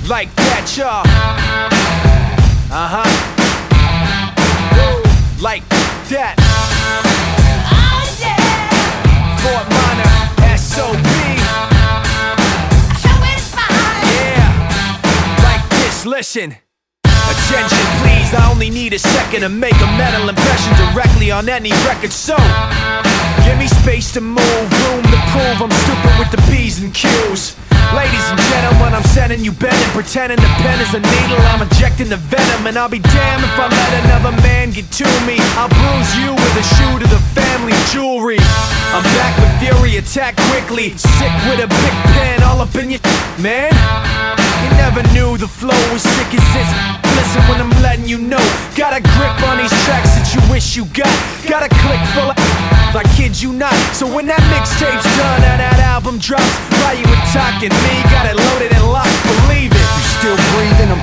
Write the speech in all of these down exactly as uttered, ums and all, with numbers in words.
like that, y'all. Uh-huh. Like that. Oh yeah. Fort Minor, S O B. So it's fine. Yeah. Like this, listen. Attention please, I only need a second to make a mental impression directly on any record. So give me space to move, room to prove I'm stupid with the P's and Q's. Ladies and gentlemen, I'm sending you bending, pretending the pen is a needle, I'm injecting the venom. And I'll be damned if I let another man get to me. I'll bruise you with a shoe to the family jewelry. I'm back with fury, attack quickly. Sick with a big pen, all up in your man. You never knew the flow was sick as this. Listen when I'm letting you know. Got a grip on these tracks that you wish you got. Got a click full of I kid you not. So when that mixtape's done and that album drops, why you attacking me? Got it loaded and locked, believe it. You still breathing? I'm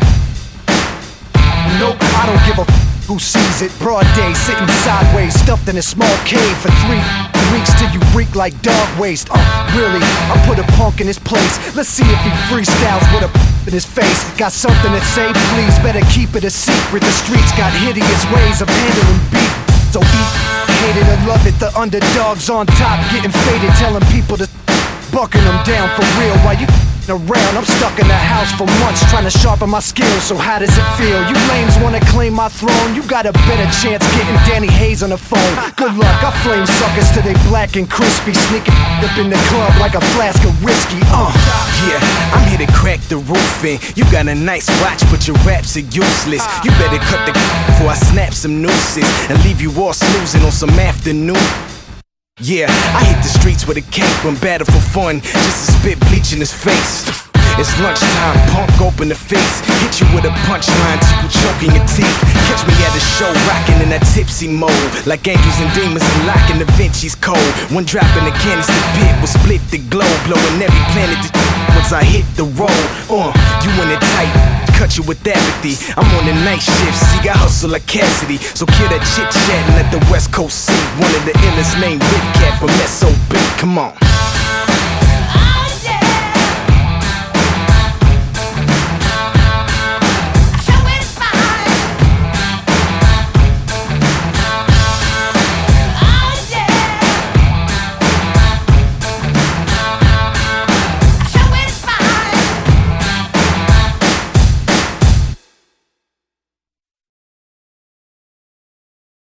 Nope, I don't give a f who sees it. Broad day, sitting sideways, stuffed in a small cave for three weeks till you reek like dog waste. Uh, really, I put a punk in his place. Let's see if he freestyles with a in his face. Got something to say, please, better keep it a secret. The streets got hideous ways of handling beef. So eat, hate it or love it, the underdogs on top, getting faded, telling people to bucking them down for real while you around. I'm stuck in the house for months trying to sharpen my skills, so how does it feel? You lames wanna claim my throne, you got a better chance getting Danny Hayes on the phone. Good luck, I flame suckers till they black and crispy, sneaking up in the club like a flask of whiskey. Uh, yeah, I'm here to crack the roof in. You got a nice watch, but your raps are useless. You better cut the before I snap some nooses and leave you all snoozing on some afternoon. Yeah, I hit the streets with a cape and battle for fun, just to spit bleach in his face. It's lunchtime, punk open the face, hit you with a punchline till you choking your teeth. Catch me at a show rocking in that tipsy mode, like angels and demons unlocking Da Vinci's code. One drop in the canister pit will split the globe, blowing every planet to once I hit the road. Uh, you in it tight, cut you with apathy. I'm on the night shift, see I hustle like Cassidy. So kill that chit chat and let the West Coast see one of the illest named Rip Cat from S O B. Come on.